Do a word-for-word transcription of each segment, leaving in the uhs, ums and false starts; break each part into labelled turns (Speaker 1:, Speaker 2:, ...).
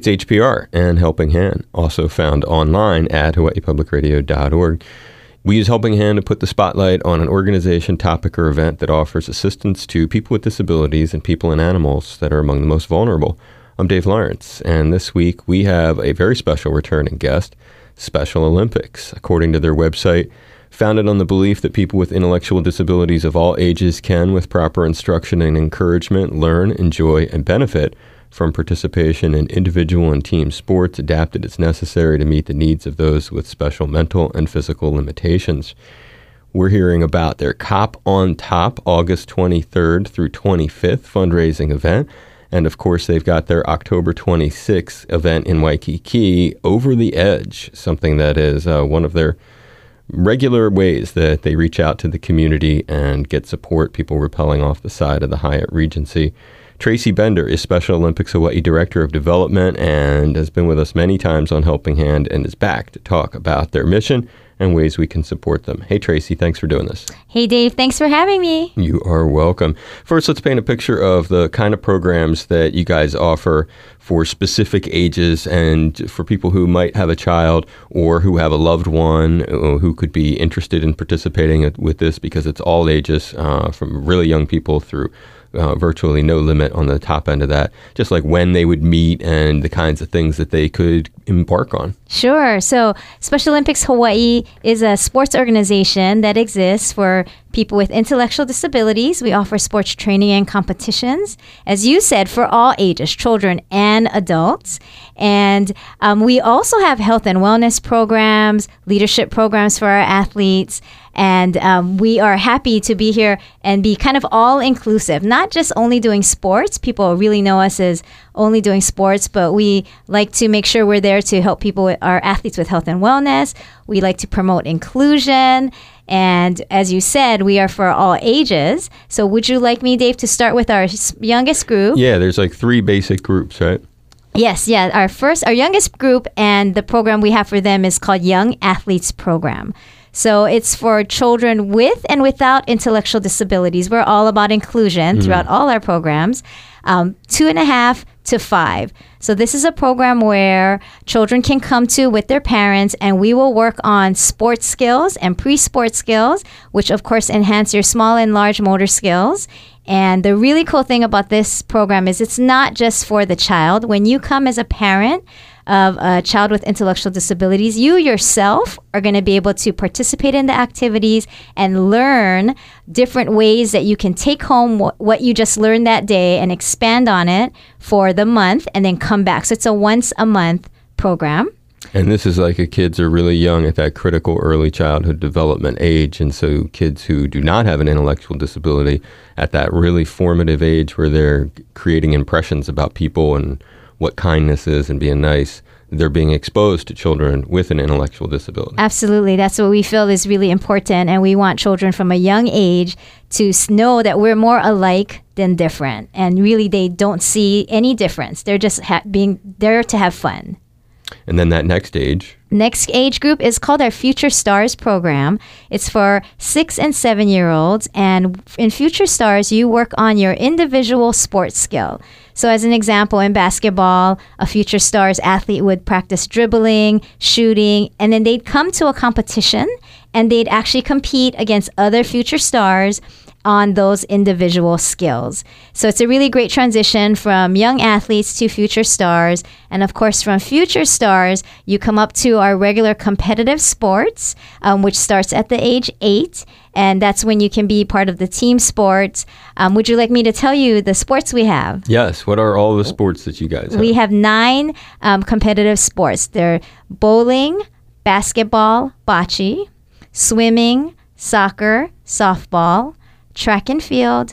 Speaker 1: It's H P R and Helping Hand, also found online at hawaii public radio dot org. We use Helping Hand to put the spotlight on an organization, topic, or event that offers assistance to people with disabilities and people and animals that are among the most vulnerable. I'm Dave Lawrence, and this week we have a very special returning guest, Special Olympics. According to their website, founded on the belief that people with intellectual disabilities of all ages can, with proper instruction and encouragement, learn, enjoy, and benefit from participation in individual and team sports adapted as necessary to meet the needs of those with special mental and physical limitations. We're hearing about their Cop on Top August twenty-third through twenty-fifth fundraising event. And of course, they've got their October twenty-sixth event in Waikiki, Over the Edge, something that is uh, one of their regular ways that they reach out to the community and get support, people rappelling off the side of the Hyatt Regency. Tracy Bender is Special Olympics Hawaii Director of Development and has been with us many times on Helping Hand and is back to talk about their mission and ways we can support them. Hey, Tracy, thanks for doing this.
Speaker 2: Hey, Dave, thanks for having me.
Speaker 1: You are welcome. First, let's paint a picture of the kind of programs that you guys offer for specific ages and for people who might have a child or who have a loved one who could be interested in participating with this, because it's all ages, uh, from really young people through Uh, virtually no limit on the top end of that, just like when they would meet and the kinds of things that they could embark on.
Speaker 2: Sure. So Special Olympics Hawaii is a sports organization that exists for people with intellectual disabilities. We offer sports training and competitions, as you said, for all ages, children and adults. And um, we also have health and wellness programs, leadership programs for our athletes. And um, we are happy to be here and be kind of all-inclusive, not just only doing sports. People really know us as only doing sports, but we like to make sure we're there to help people, with our athletes, with health and wellness. We like to promote inclusion. And as you said, we are for all ages. So would you like me, Dave, to start with our youngest group?
Speaker 1: Yeah, there's like three basic groups, right?
Speaker 2: Yes, yeah. Our first, our youngest group, and the program we have for them is called Young Athletes Program. So it's for children with and without intellectual disabilities. We're all about inclusion throughout mm. all our programs, um, two and a half to five. So this is a program where children can come to with their parents, and we will work on sports skills and pre-sport skills, which of course enhance your small and large motor skills. And the really cool thing about this program is it's not just for the child. When you come as a parent of a child with intellectual disabilities, you yourself are going to be able to participate in the activities and learn different ways that you can take home wh- what you just learned that day and expand on it for the month and then come back. So it's a once a month program.
Speaker 1: And this is like a kids are really young at that critical early childhood development age. And so kids who do not have an intellectual disability at that really formative age where they're creating impressions about people and what kindness is and being nice, they're being exposed to children with an intellectual disability.
Speaker 2: Absolutely. That's what we feel is really important. And we want children from a young age to know that we're more alike than different. And really, they don't see any difference. They're just ha- being there to have fun.
Speaker 1: And then that next age.
Speaker 2: Next age group is called our Future Stars program. It's for six and seven year olds. And in Future Stars, you work on your individual sports skill. So as an example, in basketball, a Future Stars athlete would practice dribbling, shooting, and then they'd come to a competition and they'd actually compete against other Future Stars on those individual skills. So it's a really great transition from young athletes to Future Stars. And of course, from Future Stars, you come up to our regular competitive sports, um, which starts at the age eight. And that's when you can be part of the team sports. Um, would you like me to tell you the sports we have?
Speaker 1: Yes. What are all the sports that you guys have?
Speaker 2: We have nine um, competitive sports. They're bowling, basketball, bocce, swimming, soccer, softball, track and field,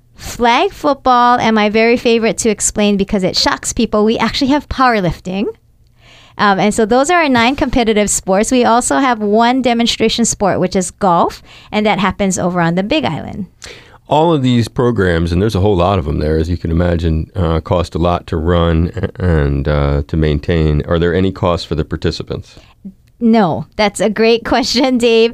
Speaker 2: flag football, and my very favorite to explain because it shocks people, we actually have powerlifting. Um, and so those are our nine competitive sports. We also have one demonstration sport, which is golf, and that happens over on the Big Island.
Speaker 1: All of these programs, and there's a whole lot of them there, as you can imagine, uh, cost a lot to run and uh, to maintain. Are there any costs for the participants?
Speaker 2: No, that's a great question, Dave.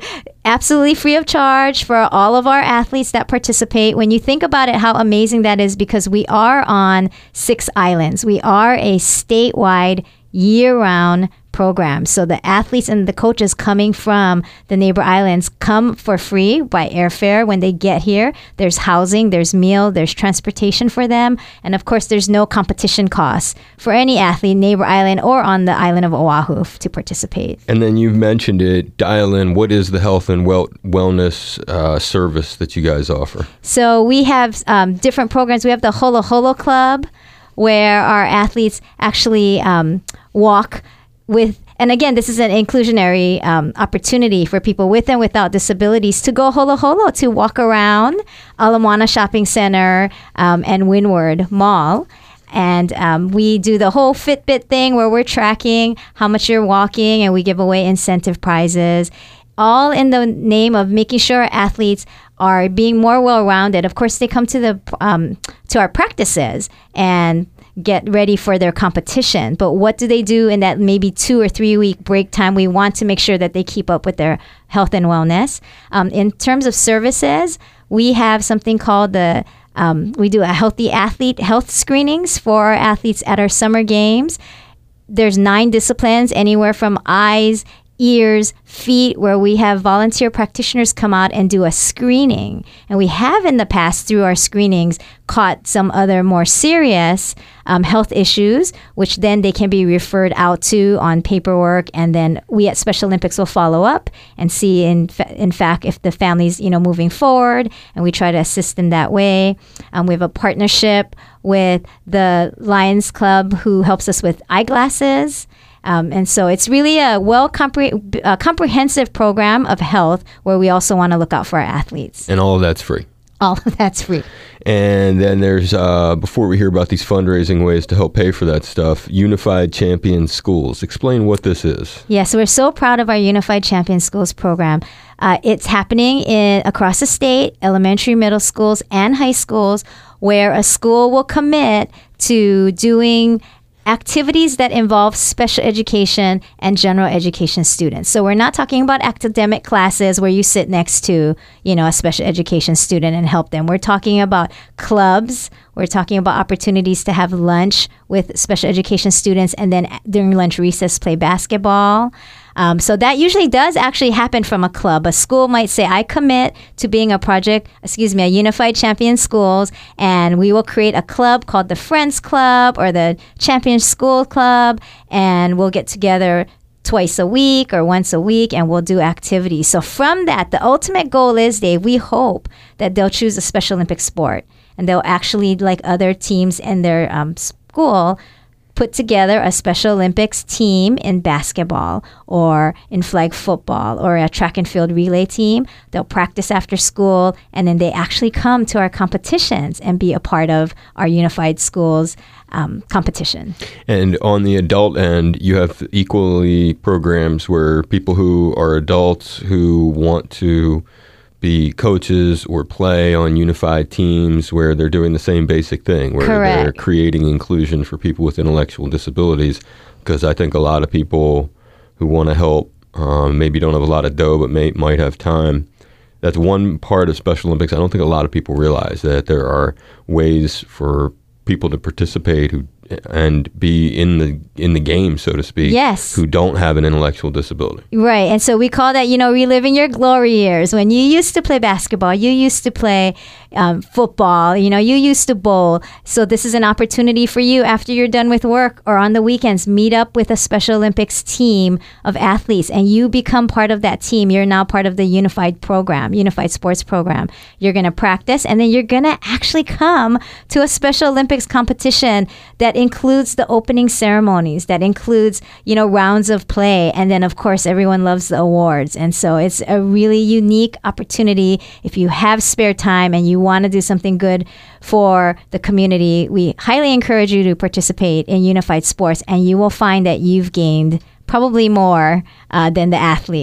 Speaker 2: absolutely free of charge for all of our athletes that participate. When you think about it, how amazing that is, because we are on six islands. We are a statewide, year-round program. So the athletes and the coaches coming from the neighbor islands come for free by airfare when they get here. There's housing, there's meal, there's transportation for them. And of course, there's no competition costs for any athlete, neighbor island or on the island of Oahu to participate.
Speaker 1: And then you've mentioned it, dial in. What is the health and well, wellness uh, service that you guys offer?
Speaker 2: So we have um, different programs. We have the Holo Holo Club, where our athletes actually um, walk with, and again, this is an inclusionary um, opportunity for people with and without disabilities to go holo holo, to walk around Ala Moana Shopping Center um, and Windward Mall. And um, we do the whole Fitbit thing where we're tracking how much you're walking, and we give away incentive prizes, all in the name of making sure our athletes are being more well-rounded. Of course, they come to the um, to our practices and get ready for their competition. But what do they do in that maybe two or three week break time? We want to make sure that they keep up with their health and wellness. Um, in terms of services, we have something called the, um, we do a healthy athlete health screenings for our athletes at our summer games. There's nine disciplines, anywhere from eyes, ears, feet, where we have volunteer practitioners come out and do a screening. And we have in the past, through our screenings, caught some other more serious um, health issues, which then they can be referred out to on paperwork. And then we at Special Olympics will follow up and see, in, fa- in fact, if the family's, you know, moving forward, and we try to assist in that way. Um, we have a partnership with the Lions Club, who helps us with eyeglasses. Um, and so it's really a well compre- uh, comprehensive program of health, where we also want to look out for our athletes.
Speaker 1: And all of that's free.
Speaker 2: All of that's free.
Speaker 1: And then there's, uh, before we hear about these fundraising ways to help pay for that stuff, Unified Champion Schools. Explain what this is.
Speaker 2: Yes, we're so proud of our Unified Champion Schools program. Uh, it's happening in across the state, elementary, middle schools, and high schools, where a school will commit to doing activities that involve special education and general education students. So we're not talking about academic classes where you sit next to, you know, a special education student and help them. We're talking about clubs. We're talking about opportunities to have lunch with special education students, and then during lunch recess play basketball. Um, so that usually does actually happen from a club. A school might say, I commit to being a project, excuse me, a Unified Champion Schools, and we will create a club called the Friends Club or the Champion School Club, and we'll get together twice a week or once a week, and we'll do activities. So from that, the ultimate goal is, Dave, we hope that they'll choose a Special Olympic sport, and they'll actually, like other teams in their um, school, put together a Special Olympics team in basketball or in flag football or a track and field relay team. They'll practice after school, and then they actually come to our competitions and be a part of our Unified Schools um, competition.
Speaker 1: And on the adult end, you have equally programs where people who are adults who want to be coaches or play on unified teams, where they're doing the same basic thing, where
Speaker 2: Correct.
Speaker 1: They're creating inclusion for people with intellectual disabilities. Because I think a lot of people who want to help um, maybe don't have a lot of dough, but may, might have time. That's one part of Special Olympics. I don't think a lot of people realize that there are ways for people to participate who and be in the in the game, so to speak,
Speaker 2: yes,
Speaker 1: who don't have an intellectual disability.
Speaker 2: Right. And so we call that, you know, reliving your glory years. When you used to play basketball, you used to play um, football, you know, you used to bowl. So this is an opportunity for you, after you're done with work or on the weekends, meet up with a Special Olympics team of athletes, and you become part of that team. You're now part of the unified program, unified sports program. You're going to practice, and then you're going to actually come to a Special Olympics competition that includes the opening ceremonies, that includes, you know, rounds of play. And then, of course, everyone loves the awards. And so it's a really unique opportunity. If you have spare time and you want to do something good for the community, we highly encourage you to participate in unified sports, and you will find that you've gained probably more uh, than the athlete.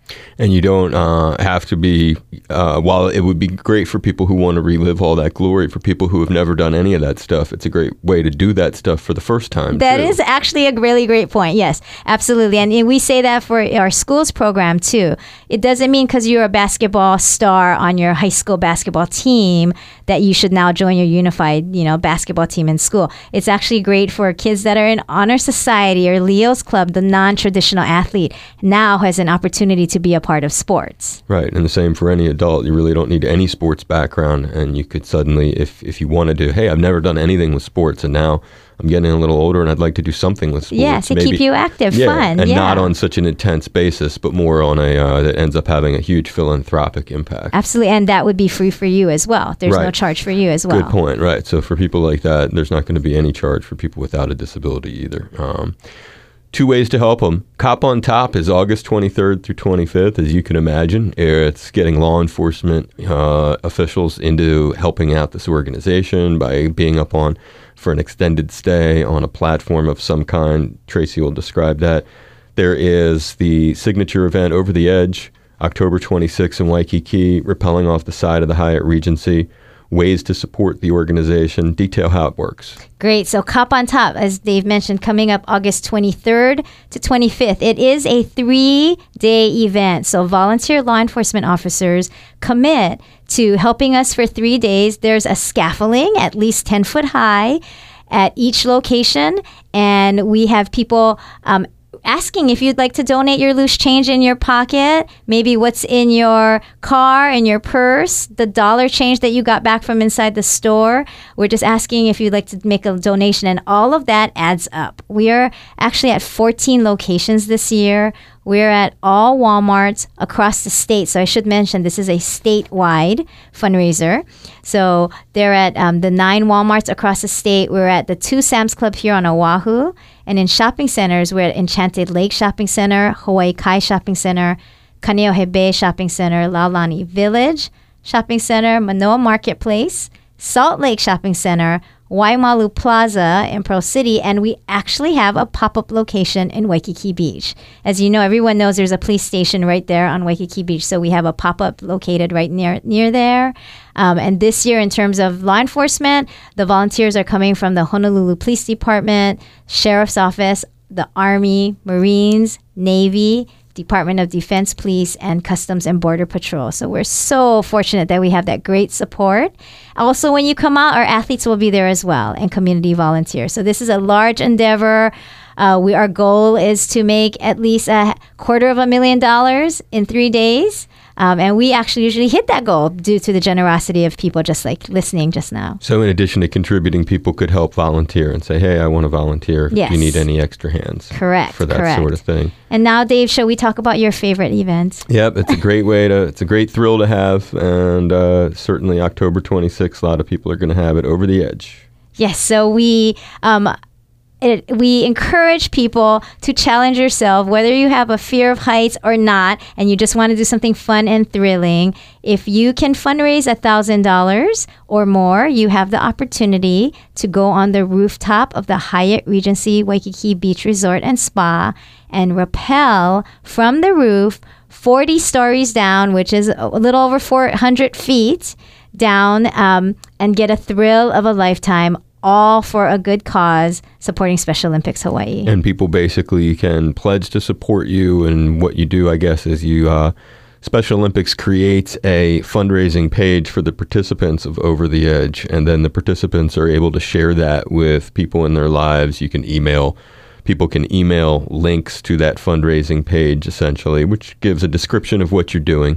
Speaker 1: And you don't uh, have to be, uh, while it would be great for people who want to relive all that glory, for people who have never done any of that stuff, it's a great way to do that stuff for the first time.
Speaker 2: That
Speaker 1: too.
Speaker 2: is actually a really great point. Yes, absolutely. And we say that for our schools program too. It doesn't mean because you're a basketball star on your high school basketball team that you should now join your unified, you know, basketball team in school. It's actually great for kids that are in Honor Society or Leo's Club. The non-traditional athlete now has an opportunity to be a part of sports.
Speaker 1: Right, and the same for any adult. You really don't need any sports background, and you could suddenly, if if you wanted to, hey, I've never done anything with sports, and now I'm getting a little older and I'd like to do something with sports.
Speaker 2: Yeah, to
Speaker 1: maybe,
Speaker 2: keep you active,
Speaker 1: yeah,
Speaker 2: fun.
Speaker 1: And
Speaker 2: yeah.
Speaker 1: not on such an intense basis, but more on a, uh, that ends up having a huge philanthropic impact.
Speaker 2: Absolutely, and that would be free for you as well. There's
Speaker 1: right.
Speaker 2: no charge for you as well.
Speaker 1: Good point, right. So for people like that, there's not going to be any charge for people without a disability either. Um, Two ways to help them. Cop on Top is August twenty-third through twenty-fifth, as you can imagine. It's getting law enforcement uh, officials into helping out this organization by being up on for an extended stay on a platform of some kind. Tracy will describe that. There is the signature event Over the Edge, October twenty-sixth in Waikiki, rappelling off the side of the Hyatt Regency. Ways to support the organization, detail how it works.
Speaker 2: Great. So Cop on Top, as Dave mentioned, coming up August twenty-third to twenty-fifth. It is a three-day event. So volunteer law enforcement officers commit to helping us for three days. There's a scaffolding at least ten foot high at each location. And we have people um, asking if you'd like to donate your loose change in your pocket, maybe what's in your car, in your purse, the dollar change that you got back from inside the store. We're just asking if you'd like to make a donation, and all of that adds up. We are actually at fourteen locations this year. We're at all Walmarts across the state. So I should mention this is a statewide fundraiser. So they're at um, the nine Walmarts across the state. We're at the two Sam's Club here on Oahu. And in shopping centers, we're at Enchanted Lake Shopping Center, Hawaii Kai Shopping Center, Kaneohe Bay Shopping Center, Laulani Village Shopping Center, Manoa Marketplace, Salt Lake Shopping Center, Waimalu Plaza in Pearl City, and we actually have a pop-up location in Waikiki Beach. As you know, everyone knows there's a police station right there on Waikiki Beach, so we have a pop-up located right near near there. Um, and this year, in terms of law enforcement, the volunteers are coming from the Honolulu Police Department, Sheriff's Office, the Army, Marines, Navy, Department of Defense Police, and Customs and Border Patrol. So we're so fortunate that we have that great support. Also, when you come out, our athletes will be there as well, and community volunteers. So this is a large endeavor. Uh, we our goal is to make at least a quarter of a million dollars in three days. Um, and we actually usually hit that goal due to the generosity of people just like listening just now.
Speaker 1: So in addition to contributing, people could help volunteer and say, hey, I want to volunteer
Speaker 2: yes.
Speaker 1: if you need any extra hands.
Speaker 2: Correct.
Speaker 1: For that
Speaker 2: correct.
Speaker 1: sort of thing.
Speaker 2: And now, Dave, shall we talk about your favorite event?
Speaker 1: Yep, it's a great way to, it's a great thrill to have. And uh, certainly October twenty-sixth, a lot of people are going to have it. Over the Edge.
Speaker 2: Yes, so we... Um, It, we encourage people to challenge yourself, whether you have a fear of heights or not, and you just want to do something fun and thrilling. If you can fundraise one thousand dollars or more, you have the opportunity to go on the rooftop of the Hyatt Regency Waikiki Beach Resort and Spa and rappel from the roof forty stories down, which is a little over four hundred feet down, um, and get a thrill of a lifetime, all for a good cause, supporting Special Olympics Hawaii.
Speaker 1: And people basically can pledge to support you, and what you do, I guess, is you, uh, Special Olympics creates a fundraising page for the participants of Over the Edge, and then the participants are able to share that with people in their lives. You can email, people can email links to that fundraising page, essentially, which gives a description of what you're doing.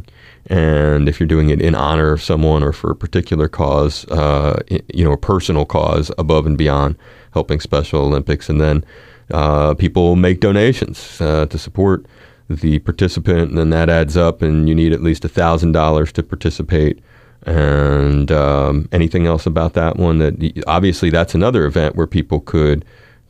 Speaker 1: And if you're doing it in honor of someone or for a particular cause, uh, you know, a personal cause above and beyond helping Special Olympics. And then uh, people make donations uh, to support the participant, and then that adds up, and you need at least one thousand dollars to participate. And um, anything else about that one? That obviously that's another event where people could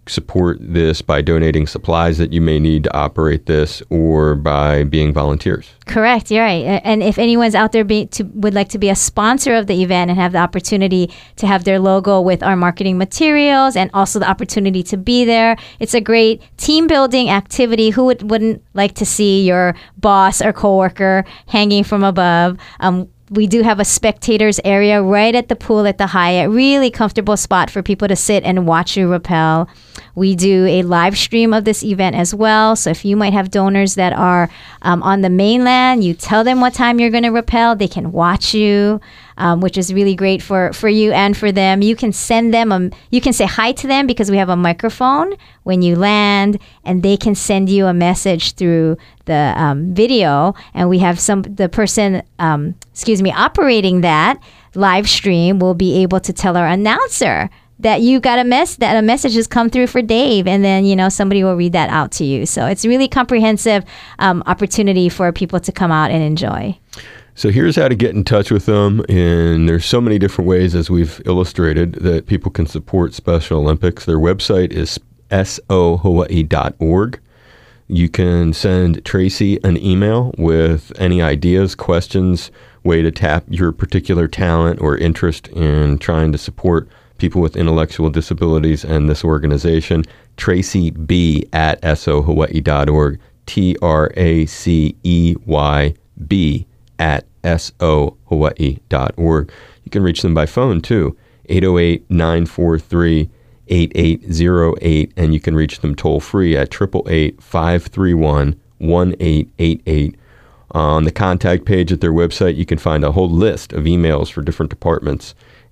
Speaker 1: support this by donating supplies that you may need to operate this or by being volunteers.
Speaker 2: Correct. You're right. And if anyone's out there be, to, would like to be a sponsor of the event and have the opportunity to have their logo with our marketing materials and also the opportunity to be there, it's a great team building activity. Who would, wouldn't like to see your boss or coworker hanging from above? Um, We do have a spectators area right at the pool at the Hyatt. Really comfortable spot for people to sit and watch you rappel. We do a live stream of this event as well. So if you might have donors that are um, on the mainland, you tell them what time you're going to rappel. They can watch you, um, which is really great for, for you and for them. You can send them, a, you can say hi to them because we have a microphone when you land, and they can send you a message through the um, video. And we have some, the person, um, excuse me, operating that live stream will be able to tell our announcer that you got a mess, that a message has come through for Dave, and then, you know, somebody will read that out to you. So it's really comprehensive um, opportunity for people to come out and enjoy.
Speaker 1: So here's how to get in touch with them. And there's so many different ways, as we've illustrated, that people can support Special Olympics. Their website is S O Hawaii dot org. You can send Tracy an email with any ideas, questions, way to tap your particular talent or interest in trying to support people with intellectual disabilities and this organization. Tracy B at S O Hawaii dot org, T R A C E Y B at S O Hawaii dot org. You can reach them by phone too, eight oh eight, nine four three, eight eight oh eight, and you can reach them toll free at eight eight eight, five three one, one eight eight eight. On the contact page at their website, you can find a whole list of emails for different departments,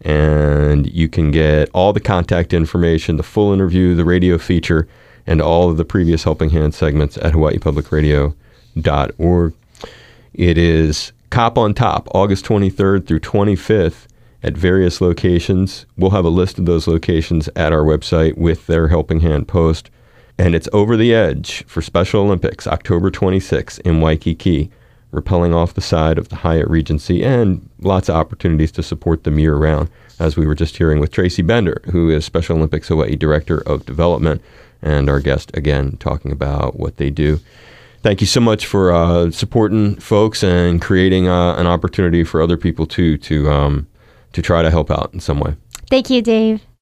Speaker 1: and you can get all the contact information, the full interview, the radio feature, and all of the previous Helping Hand segments at hawaii public radio dot org. It is Cop on Top, August twenty-third through twenty-fifth at various locations. We'll have a list of those locations at our website with their Helping Hand post. And it's Over the Edge for Special Olympics, October twenty-sixth in Waikiki, rappelling off the side of the Hyatt Regency, and lots of opportunities to support them year-round, as we were just hearing with Tracy Bender, who is Special Olympics Hawaii Director of Development, and our guest, again, talking about what they do. Thank you so much for uh, supporting folks and creating uh, an opportunity for other people, too, to um, to try to help out in some way.
Speaker 2: Thank you, Dave.